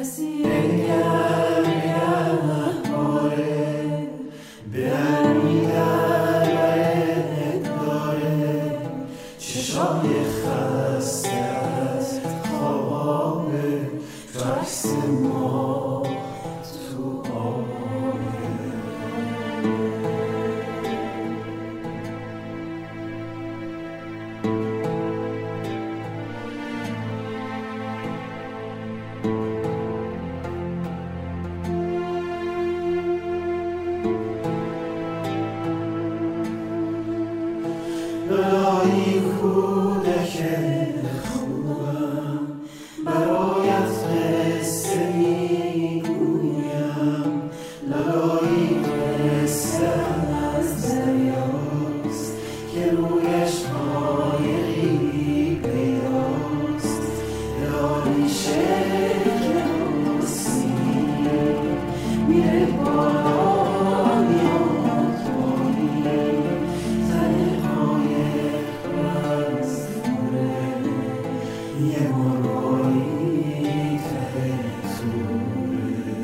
حسیر گهواره برمی در داره چشای خسته از خوابه تو عکس ما تو آبه لالایی کودک خوبم برایت قصه میگویم لالایی قصه از دریاست که رویش قایقی پیداست لالی شکل آسیب میره بالا میاد پایین یه مرایی ته زوره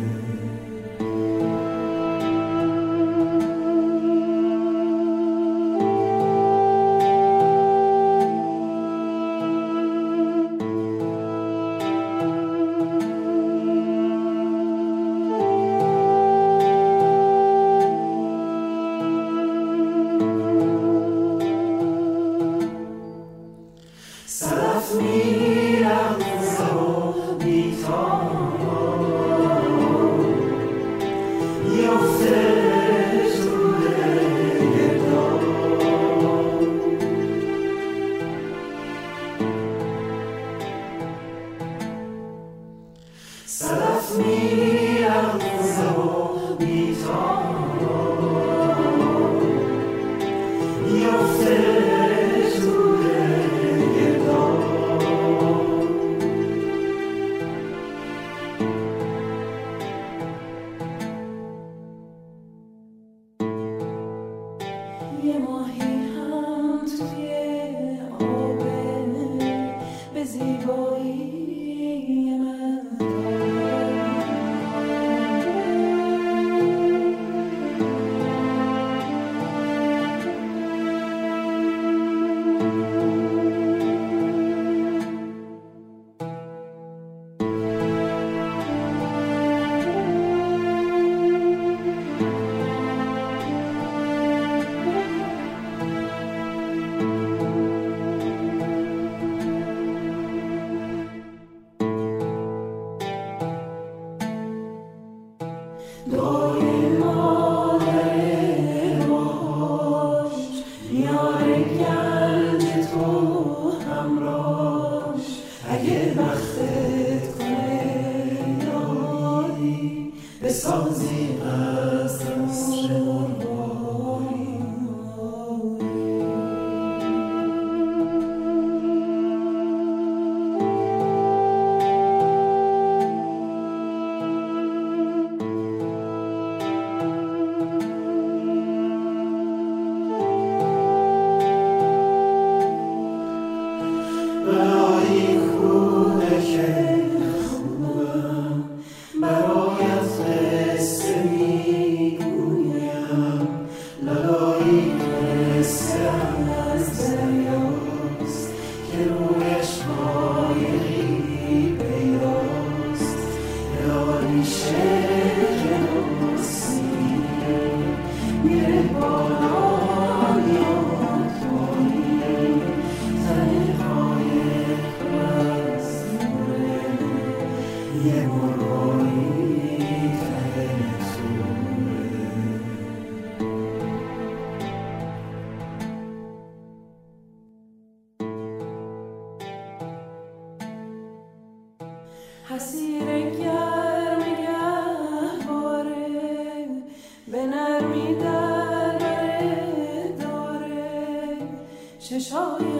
صدف میرم زبا بیتام یافته شده گردام صدف میرم زبا بیتام یافته یه ماهی هم توی آبه به زیبایی من دای مادر باش میاره گنج تو همراش اگه بختت کنه یاری بسازی از قصر مرغاری لالایی کودک خوبم برایت قصه میگویم لالایی قصه از دریاست که رویش قایقی پیداست لالی شکل آسیب میره بالا میاد پایین یه مرایی ته زوره حسیر گرم گهواره به نرمی در بره داره چشای